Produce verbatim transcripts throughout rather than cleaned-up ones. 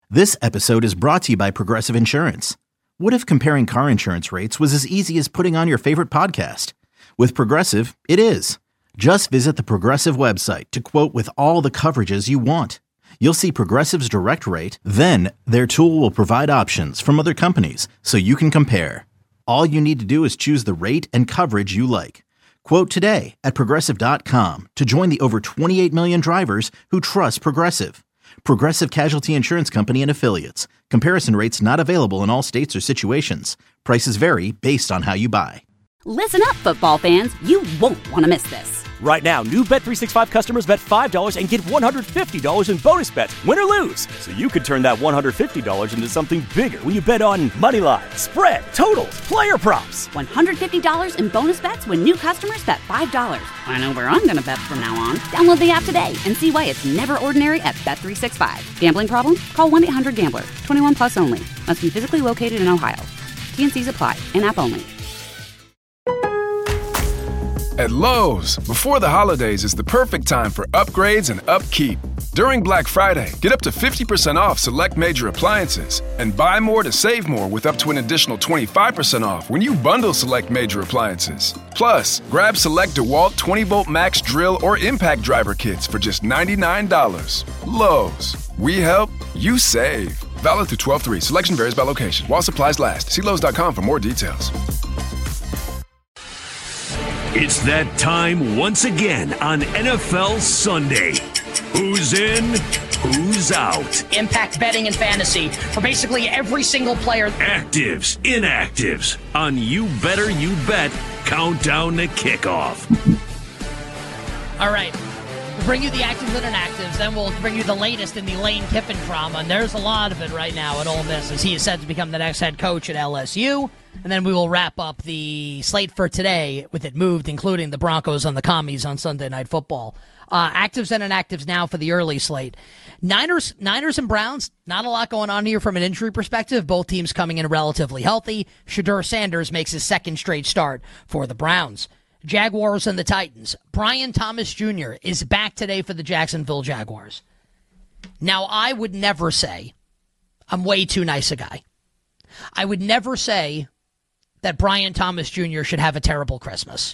This episode is brought to you by Progressive Insurance. What if comparing car insurance rates was as easy as putting on your favorite podcast? With Progressive, it is. Just visit the Progressive website to quote with all the coverages you want. You'll see Progressive's direct rate, then their tool will provide options from other companies so you can compare. All you need to do is choose the rate and coverage you like. Quote today at progressive dot com to join the over twenty-eight million drivers who trust Progressive. Progressive Casualty Insurance Company and Affiliates. Comparison rates not available in all states or situations. Prices vary based on how you buy. Listen up, football fans. You won't want to miss this. Right now, new Bet three sixty-five customers bet five dollars and get one hundred fifty dollars in bonus bets, win or lose. So you could turn that one hundred fifty dollars into something bigger when you bet on money line, spread, totals, player props. one hundred fifty dollars in bonus bets when new customers bet five dollars. I know where I'm going to bet from now on. Download the app today and see why it's never ordinary at Bet three sixty-five. Gambling problem? Call one eight hundred gambler. twenty-one plus only. Must be physically located in Ohio. T and C's apply. In-app only. At Lowe's, before the holidays is the perfect time for upgrades and upkeep. During Black Friday, get up to fifty percent off select major appliances and buy more to save more with up to an additional twenty-five percent off when you bundle select major appliances. Plus, grab select DeWalt twenty volt max drill or impact driver kits for just ninety-nine dollars. Lowe's, we help, you save. Valid through twelve three. Selection varies by location. While supplies last. See Lowe's dot com for more details. It's that time once again on N F L Sunday. Who's in? Who's out? Impact betting and fantasy for basically every single player. Actives, inactives on You Better You Bet Countdown to Kickoff. All right. We'll bring you the actives and inactives, then we'll bring you the latest in the Lane Kiffin drama. And there's a lot of it right now at Ole Miss as he is set to become the next head coach at L S U. And then we will wrap up the slate for today with it moved, including the Broncos and the Commies on Sunday Night Football. Uh, actives and inactives now for the early slate. Niners, Niners and Browns, not a lot going on here from an injury perspective. Both teams coming in relatively healthy. Shedeur Sanders makes his second straight start for the Browns. Jaguars and the Titans. Brian Thomas Junior is back today for the Jacksonville Jaguars. Now, I would never say I'm way too nice a guy. I would never say that Brian Thomas Junior should have a terrible Christmas,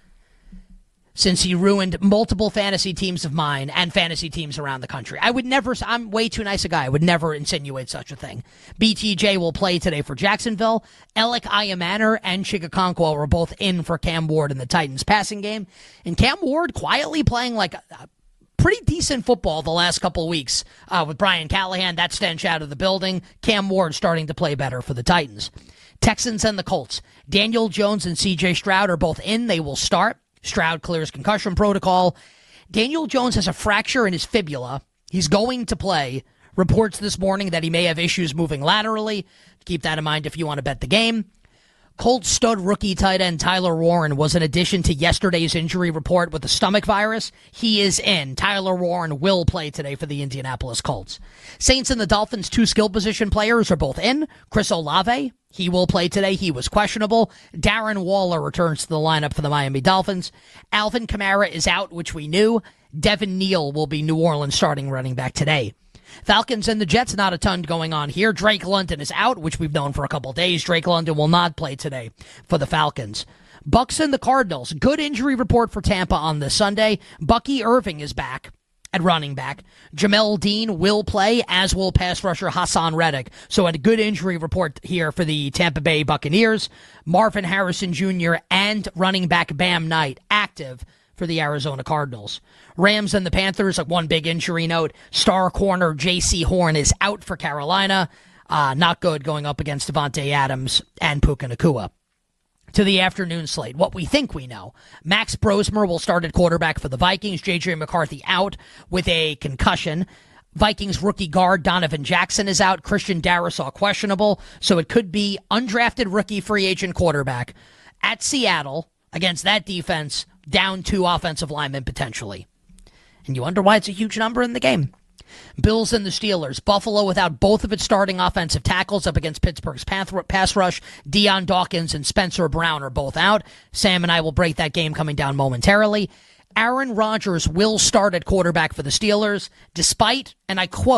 since he ruined multiple fantasy teams of mine and fantasy teams around the country. I would never, I'm way too nice a guy. I would never insinuate such a thing. B T J will play today for Jacksonville. Alec Ayamaner and Chigakonkwo were both in for Cam Ward in the Titans passing game. And Cam Ward quietly playing like a, a pretty decent football the last couple of weeks uh, with Brian Callahan, that stench out of the building. Cam Ward starting to play better for the Titans. Texans and the Colts. Daniel Jones and C J Stroud are both in. They will start. Stroud clears concussion protocol. Daniel Jones has a fracture in his fibula. He's going to play. Reports this morning that he may have issues moving laterally. Keep that in mind if you want to bet the game. Colts stud rookie tight end Tyler Warren was an addition to yesterday's injury report with the stomach virus. He is in. Tyler Warren will play today for the Indianapolis Colts. Saints and the Dolphins, two skill position players, are both in. Chris Olave, he will play today. He was questionable. Darren Waller returns to the lineup for the Miami Dolphins. Alvin Kamara is out, which we knew. Devin Neal will be New Orleans starting running back today. Falcons and the Jets, not a ton going on here. Drake London is out, which we've known for a couple days. Drake London will not play today for the Falcons. Bucks and the Cardinals. Good injury report for Tampa on this Sunday. Bucky Irving is back at running back. Jamel Dean will play, as will pass rusher Hassan Reddick. So a good injury report here for the Tampa Bay Buccaneers. Marvin Harrison Junior and running back Bam Knight active for the Arizona Cardinals. Rams and the Panthers, like one big injury note. Star corner J C Horn is out for Carolina. Uh, not good going up against Devontae Adams and Puka Nacua. To the afternoon slate, what we think we know. Max Brosmer will start at quarterback for the Vikings. J J McCarthy out with a concussion. Vikings rookie guard Donovan Jackson is out. Christian Darrisaw questionable. So it could be undrafted rookie free agent quarterback at Seattle against that defense, down two offensive linemen potentially. And you wonder why it's a huge number in the game. Bills and the Steelers. Buffalo without both of its starting offensive tackles up against Pittsburgh's pass rush. Deion Dawkins and Spencer Brown are both out. Sam and I will break that game coming down momentarily. Aaron Rodgers will start at quarterback for the Steelers, despite, and I quote,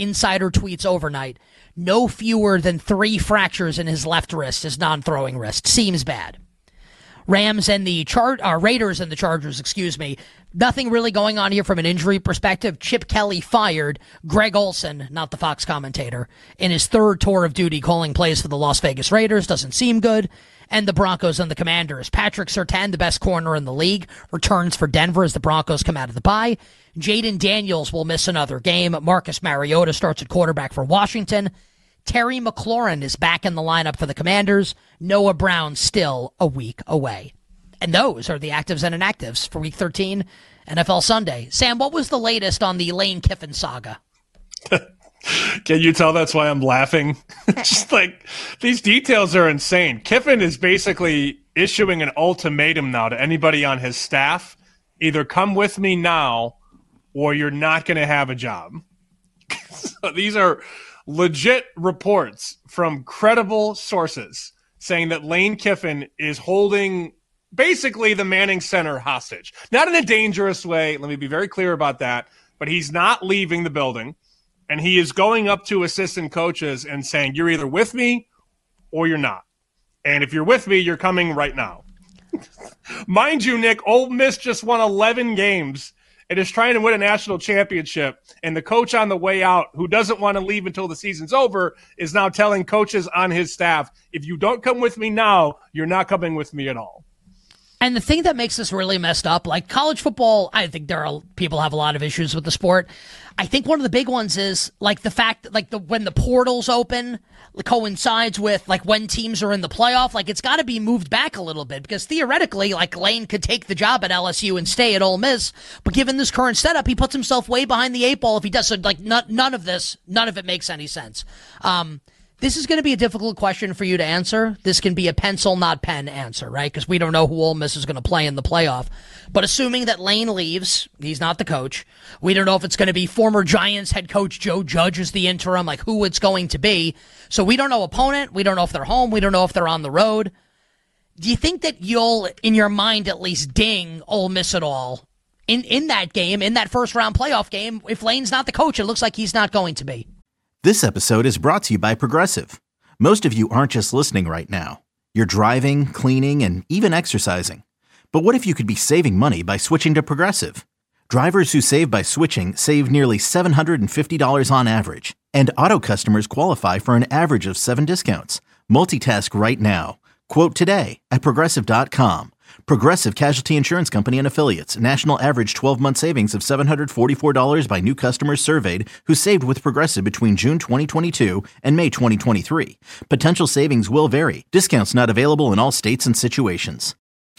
insider tweets overnight, no fewer than three fractures in his left wrist, his non-throwing wrist. Seems bad. Rams and the Char- uh, Raiders and the Chargers, excuse me. Nothing really going on here from an injury perspective. Chip Kelly fired Greg Olson, not the Fox commentator, in his third tour of duty calling plays for the Las Vegas Raiders. Doesn't seem good. And the Broncos and the Commanders. Patrick Surtain, the best corner in the league, returns for Denver as the Broncos come out of the bye. Jaden Daniels will miss another game. Marcus Mariota starts at quarterback for Washington. Terry McLaurin is back in the lineup for the Commanders. Noah Brown still a week away. And those are the actives and inactives for Week thirteen, N F L Sunday. Sam, what was the latest on the Lane Kiffin saga? Can you tell that's why I'm laughing? Just like, these details are insane. Kiffin is basically issuing an ultimatum now to anybody on his staff. Either come with me now or you're not going to have a job. So these are legit reports from credible sources saying that Lane Kiffin is holding basically the Manning Center hostage. Not in a dangerous way. Let me be very clear about that. But he's not leaving the building. And he is going up to assistant coaches and saying, you're either with me or you're not. And if you're with me, you're coming right now. Mind you, Nick, Ole Miss just won eleven games and is trying to win a national championship. And the coach on the way out, who doesn't want to leave until the season's over, is now telling coaches on his staff, if you don't come with me now, you're not coming with me at all. And the thing that makes this really messed up, like college football, I think there are people have a lot of issues with the sport. I think one of the big ones is like the fact that like the when the portals open coincides with like when teams are in the playoff. Like it's got to be moved back a little bit because theoretically, like Lane could take the job at L S U and stay at Ole Miss. But given this current setup, he puts himself way behind the eight ball if he does. So like none, none of this, none of it makes any sense. Um, This is going to be a difficult question for you to answer. This can be a pencil, not pen answer, right? Because we don't know who Ole Miss is going to play in the playoff. But assuming that Lane leaves, he's not the coach. We don't know if it's going to be former Giants head coach Joe Judge as the interim, like who it's going to be. So we don't know opponent. We don't know if they're home. We don't know if they're on the road. Do you think that you'll, in your mind at least, ding Ole Miss at all in, in that game, in that first round playoff game? If Lane's not the coach, it looks like he's not going to be. This episode is brought to you by Progressive. Most of you aren't just listening right now. You're driving, cleaning, and even exercising. But what if you could be saving money by switching to Progressive? Drivers who save by switching save nearly seven hundred fifty dollars on average. And auto customers qualify for an average of seven discounts. Multitask right now. Quote today at Progressive dot com. Progressive Casualty Insurance Company and Affiliates. National average twelve-month savings of seven hundred forty-four dollars by new customers surveyed who saved with Progressive between June twenty twenty-two and May twenty twenty-three. Potential savings will vary. Discounts not available in all states and situations.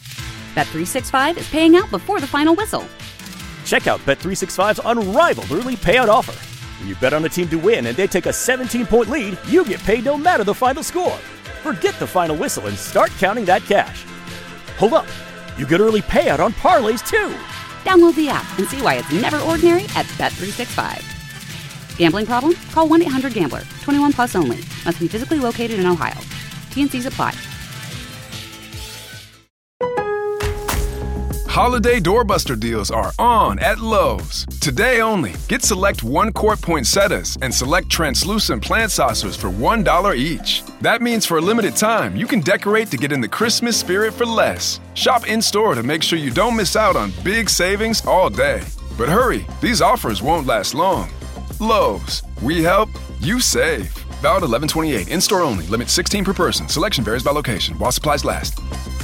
Bet three sixty-five is paying out before the final whistle. Check out Bet three sixty-five's unrivaled early payout offer. When you bet on a team to win and they take a seventeen-point lead, you get paid no matter the final score. Forget the final whistle and start counting that cash. Hold up, you get early payout on parlays too. Download the app and see why it's never ordinary at Bet three sixty-five. Gambling problem? Call one eight hundred gambler. twenty-one plus only. Must be physically located in Ohio. T and C's apply. Holiday doorbuster deals are on at Lowe's. Today only, get select one-quart poinsettias and select translucent plant saucers for one dollar each. That means for a limited time, you can decorate to get in the Christmas spirit for less. Shop in-store to make sure you don't miss out on big savings all day. But hurry, these offers won't last long. Lowe's, we help, you save. Valid eleven twenty-eight, in-store only, limit sixteen per person. Selection varies by location, while supplies last.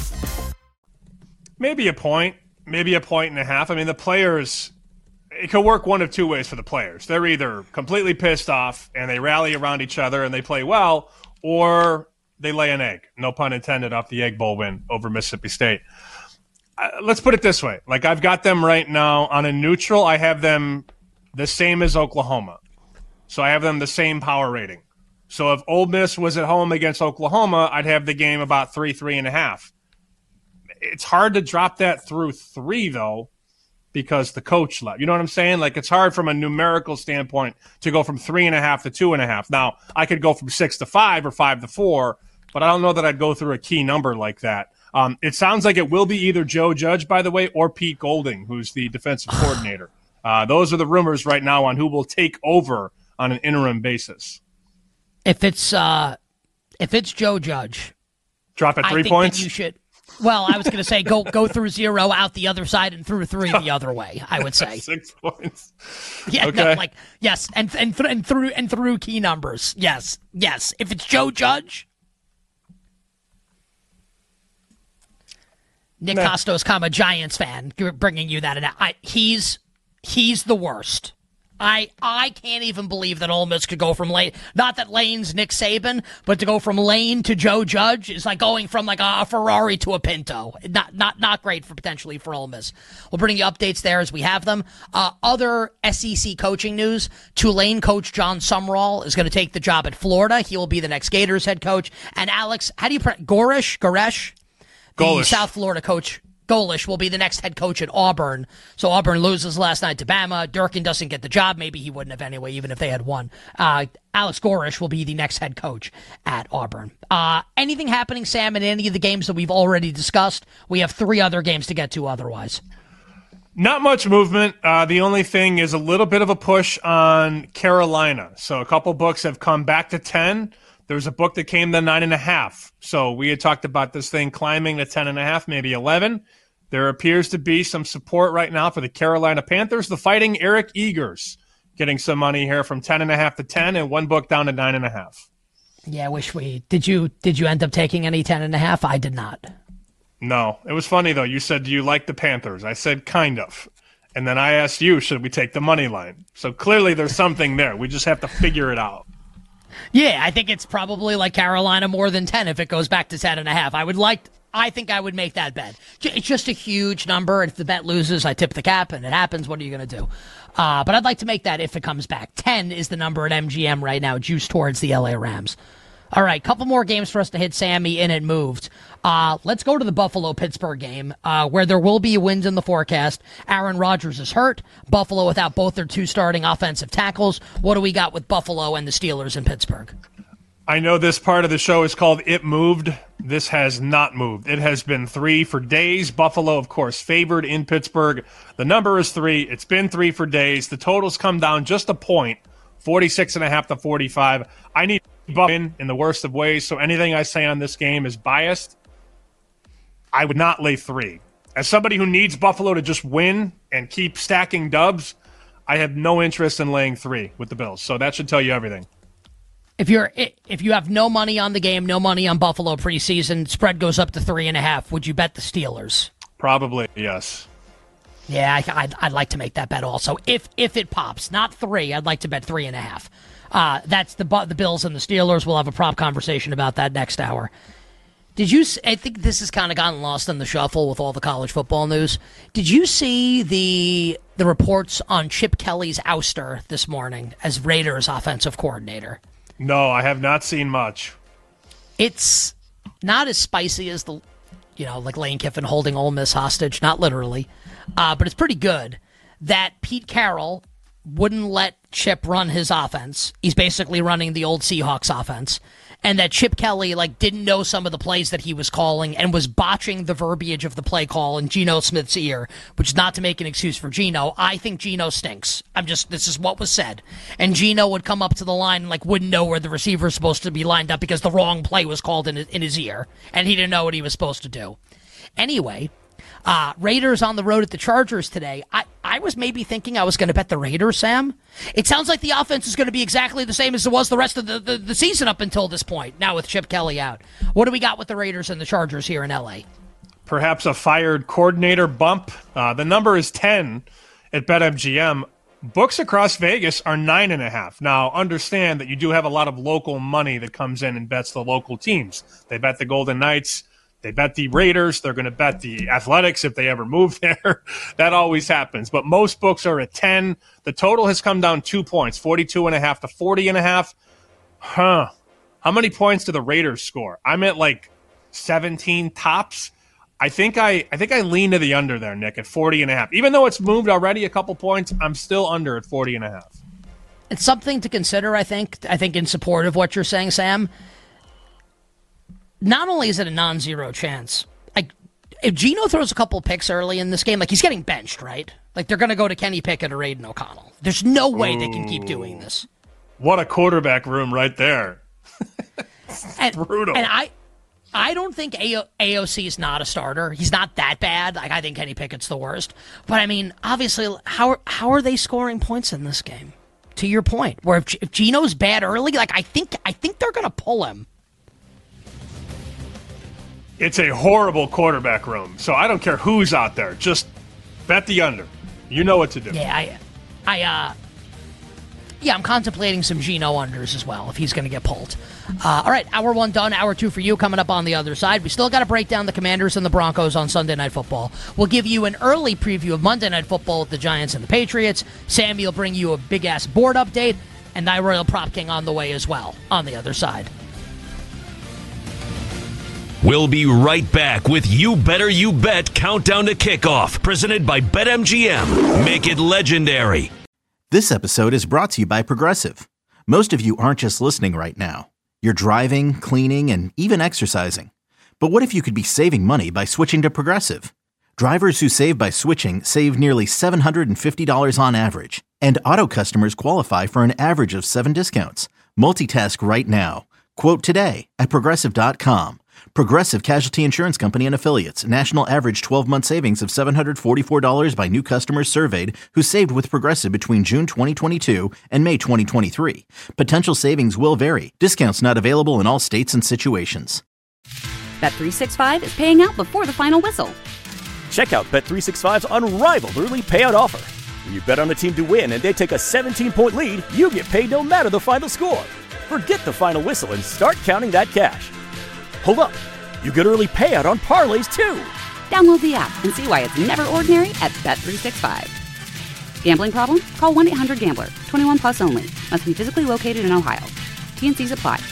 Maybe a point, maybe a point and a half. I mean, the players, it could work one of two ways for the players. They're either completely pissed off and they rally around each other and they play well, or they lay an egg, no pun intended, off the Egg Bowl win over Mississippi State. Uh, let's put it this way. Like, I've got them right now on a neutral. I have them the same as Oklahoma. So I have them the same power rating. So if Ole Miss was at home against Oklahoma, I'd have the game about three, three and a half. It's hard to drop that through three, though, because the coach left. You know what I'm saying? Like, it's hard from a numerical standpoint to go from three and a half to two and a half. Now, I could go from six to five or five to four, but I don't know that I'd go through a key number like that. Um, it sounds like it will be either Joe Judge, by the way, or Pete Golding, who's the defensive coordinator. Uh, those are the rumors right now on who will take over on an interim basis. If it's uh, if it's Joe Judge, drop at three I think points. That you should. Well, I was going to say go go through zero, out the other side, and through three the other way. I would say six points. Yeah, okay. no, like yes, and and th- and through and through key numbers. Yes, yes. If it's Joe Judge, Nick nah. Costos, comma Giants fan, bringing you that. And I, he's he's the worst. I I can't even believe that Ole Miss could go from Lane, not that Lane's Nick Saban, but to go from Lane to Joe Judge is like going from like a Ferrari to a Pinto. Not not not great for potentially for Ole Miss. We'll bring you updates there as we have them. Uh, other S E C coaching news: Tulane coach John Sumrall is going to take the job at Florida. He will be the next Gators head coach. And Alex, how do you pronounce Gorish? Goresh, the Golish. South Florida coach. Golish will be the next head coach at Auburn. So Auburn loses last night to Bama. Durkin doesn't get the job. Maybe he wouldn't have anyway, even if they had won. Uh, Alex Gorish will be the next head coach at Auburn. Uh, anything happening, Sam, in any of the games that we've already discussed? We have three other games to get to otherwise. Not much movement. Uh, the only thing is a little bit of a push on Carolina. So a couple books have come back to ten. There's a book that came to nine and a half. So we had talked about this thing climbing to ten and a half, maybe eleven. There appears to be some support right now for the Carolina Panthers, the Fighting Eric Eagers, getting some money here from ten and a half to ten, and one book down to nine and a half. Yeah, I wish we did. You did you end up taking any ten and a half? I did not. No, it was funny though. You said, "Do you like the Panthers?" I said, "Kind of," and then I asked you, "Should we take the money line?" So clearly, there's something there. We just have to figure it out. Yeah, I think it's probably like Carolina more than ten if it goes back to ten and a half. I would like. I think I would make that bet. It's just a huge number. If the bet loses, I tip the cap, and it happens. What are you going to do? Uh, but I'd like to make that if it comes back. ten is the number at M G M right now, juiced towards the L A Rams. All right, couple more games for us to hit Sammy in and moved. Uh, let's go to the Buffalo-Pittsburgh game, uh, where there will be winds in the forecast. Aaron Rodgers is hurt. Buffalo without both their two starting offensive tackles. What do we got with Buffalo and the Steelers in Pittsburgh? I know this part of the show is called It Moved. This has not moved. It has been three for days. Buffalo, of course, favored in Pittsburgh. The number is three. It's been three for days. The totals come down just a point, forty-six and a half to forty-five. I need Buffalo in in the worst of ways, so anything I say on this game is biased. I would not lay three. As somebody who needs Buffalo to just win and keep stacking dubs, I have no interest in laying three with the Bills. So that should tell you everything. If you're if you have no money on the game, no money on Buffalo preseason, spread goes up to three and a half. Would you bet the Steelers? Probably, yes. Yeah, I, I'd, I'd like to make that bet also. If if it pops, not three, I'd like to bet three and a half. Uh, that's the the Bills and the Steelers. We'll have a prop conversation about that next hour. Did you? I think this has kind of gotten lost in the shuffle with all the college football news. Did you see the the reports on Chip Kelly's ouster this morning as Raiders offensive coordinator? No, I have not seen much. It's not as spicy as the, you know, like Lane Kiffin holding Ole Miss hostage, not literally, uh, but it's pretty good that Pete Carroll wouldn't let Chip run his offense. He's basically running the old Seahawks offense. And that Chip Kelly, like, didn't know some of the plays that he was calling and was botching the verbiage of the play call in Geno Smith's ear, which is not to make an excuse for Geno. I think Geno stinks. I'm just, this is what was said. And Geno would come up to the line and, like, wouldn't know where the receiver was supposed to be lined up because the wrong play was called in his, in his ear. And he didn't know what he was supposed to do. Anyway, Uh, Raiders on the road at the Chargers today. I, I was maybe thinking I was going to bet the Raiders, Sam. It sounds like the offense is going to be exactly the same as it was the rest of the, the, the season up until this point, now with Chip Kelly out. What do we got with the Raiders and the Chargers here in L A? Perhaps a fired coordinator bump. Uh, the number is ten at BetMGM. Books across Vegas are nine and a half. Now, understand that you do have a lot of local money that comes in and bets the local teams. They bet the Golden Knights. They bet the Raiders. They're going to bet the Athletics if they ever move there. That always happens. But most books are at ten. The total has come down two points, forty-two and a half to forty and a half. Huh. How many points do the Raiders score? I'm at like seventeen tops. I think I I think I lean to the under there, Nick, at forty and a half. Even though it's moved already a couple points, I'm still under at forty and a half. It's something to consider, I think. I think in support of what you're saying, Sam. Not only is it a non-zero chance, like if Geno throws a couple picks early in this game, like he's getting benched, right? Like they're going to go to Kenny Pickett or Aiden O'Connell. There's no way they can keep doing this. What a quarterback room right there. and, brutal. And I I don't think A O C is not a starter. He's not that bad. Like, I think Kenny Pickett's the worst. But, I mean, obviously, how, how are they scoring points in this game? To your point, where if, if Geno's bad early, like, I think I think they're going to pull him. It's a horrible quarterback room. So I don't care who's out there. Just bet the under. You know what to do. Yeah, I, I, uh, yeah, I'm contemplating some Geno unders as well if he's going to get pulled. Uh, all right, hour one done, hour two for you coming up on the other side. We still got to break down the Commanders and the Broncos on Sunday Night Football. We'll give you an early preview of Monday Night Football with the Giants and the Patriots. Sammy will bring you a big-ass board update, and I Royal Prop King on the way as well on the other side. We'll be right back with You Better You Bet Countdown to Kickoff, presented by BetMGM. Make it legendary. This episode is brought to you by Progressive. Most of you aren't just listening right now. You're driving, cleaning, and even exercising. But what if you could be saving money by switching to Progressive? Drivers who save by switching save nearly seven hundred fifty dollars on average. And auto customers qualify for an average of seven discounts. Multitask right now. Quote today at Progressive dot com. Progressive Casualty Insurance Company and Affiliates. National average twelve-month savings of seven hundred forty-four dollars by new customers surveyed who saved with Progressive between June twenty twenty-two and May twenty twenty-three. Potential savings will vary. Discounts not available in all states and situations. Bet three sixty-five is paying out before the final whistle. Check out Bet three sixty-five's unrivaled early payout offer. When you bet on a team to win and they take a seventeen-point lead, you get paid no matter the final score. Forget the final whistle and start counting that cash. Hold up. You get early payout on parlays, too. Download the app and see why it's never ordinary at Bet three sixty-five. Gambling problem? Call one eight hundred gambler. twenty-one plus only. Must be physically located in Ohio. T and C's apply.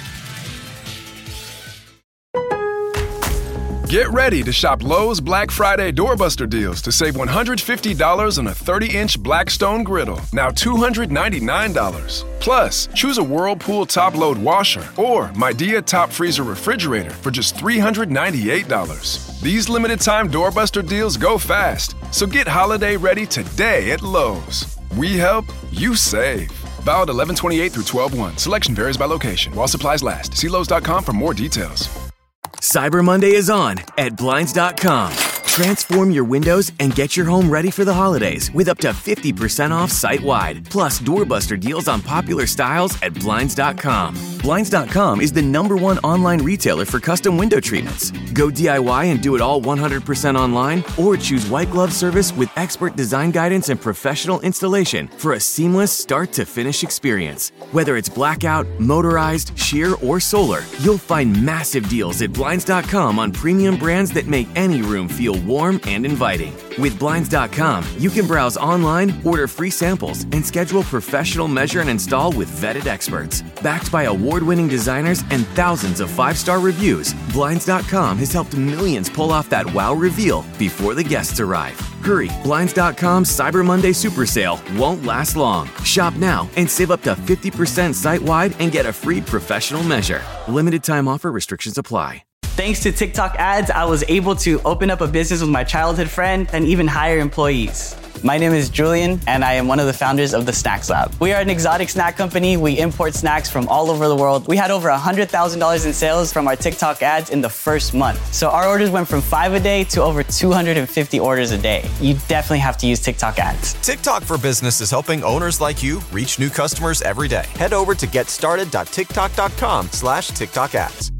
Get ready to shop Lowe's Black Friday Doorbuster deals to save one hundred fifty dollars on a thirty-inch Blackstone griddle, now two hundred ninety-nine dollars. Plus, choose a Whirlpool top-load washer or Midea top freezer refrigerator for just three hundred ninety-eight dollars. These limited-time Doorbuster deals go fast, so get holiday ready today at Lowe's. We help, you save. Valid eleven twenty-eight through twelve one. Selection varies by location. While supplies last. See Lowe's dot com for more details. Cyber Monday is on at Blinds dot com. Transform your windows and get your home ready for the holidays with up to fifty percent off site-wide. Plus, doorbuster deals on popular styles at Blinds dot com. Blinds dot com is the number one online retailer for custom window treatments. Go D I Y and do it all one hundred percent online, or choose white glove service with expert design guidance and professional installation for a seamless start-to-finish experience. Whether it's blackout, motorized, sheer, or solar, you'll find massive deals at Blinds dot com on premium brands that make any room feel warm and inviting. With Blinds dot com, you can browse online, order free samples, and schedule professional measure and install with vetted experts. Backed by award-winning designers and thousands of five-star reviews, Blinds dot com has helped millions pull off that wow reveal before the guests arrive. Hurry, Blinds dot com's Cyber Monday Super Sale won't last long. Shop now and save up to fifty percent site-wide and get a free professional measure. Limited time offer, restrictions apply. Thanks to TikTok ads, I was able to open up a business with my childhood friend and even hire employees. My name is Julian, and I am one of the founders of the Snacks Lab. We are an exotic snack company. We import snacks from all over the world. We had over one hundred thousand dollars in sales from our TikTok ads in the first month. So our orders went from five a day to over two hundred fifty orders a day. You definitely have to use TikTok ads. TikTok for Business is helping owners like you reach new customers every day. Head over to getstarted dot tiktok dot com slash TikTok ads.